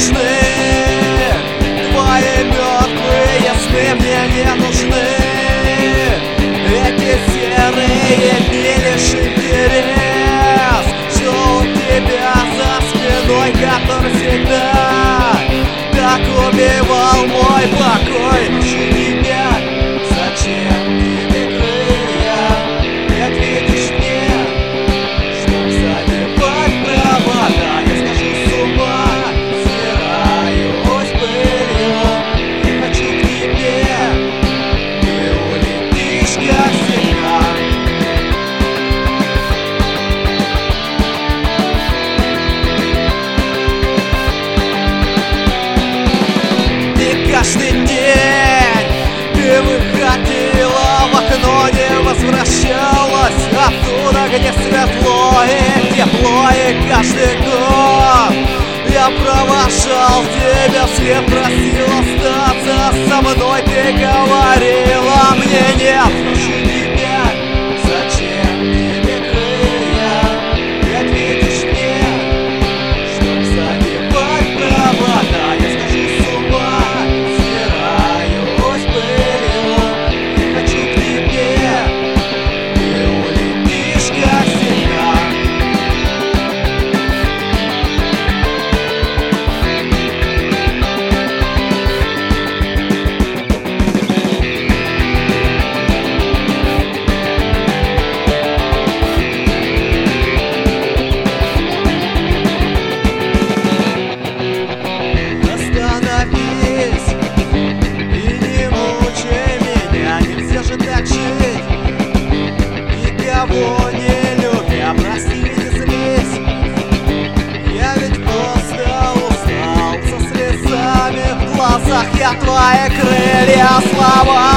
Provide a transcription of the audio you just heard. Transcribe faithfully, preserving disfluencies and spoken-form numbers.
нужны. Твои мертвые сны мне не нужны. Эти серые дни лишь интерес, что у тебя за спиной, который всегда так убивал мой покой. Учи меня, зачем тебе крылья? Ведь видишь мне, чтоб задевать провода. Я схожу с ума, стираюсь пылью, не хочу к тебе, ты улетишь, как всегда. И каждый день ты выходила в окно, не возвращалась оттуда, где светло и тепло. И каждый год я провожал тебя вслед, просил остаться со мной. Ты говорила мне нет. Учи меня, зачем тебе крылья? Ведь видишь мне, чтоб задевать провода. Я схожу с ума, стираюсь пылью, не хочу к тебе, ты улетишь, как всегда. Остановись и не мучай меня, нельзя же так жить, никого не любя. Прости, не злись, я ведь просто устал, со слезами в глазах я твои крылья слова.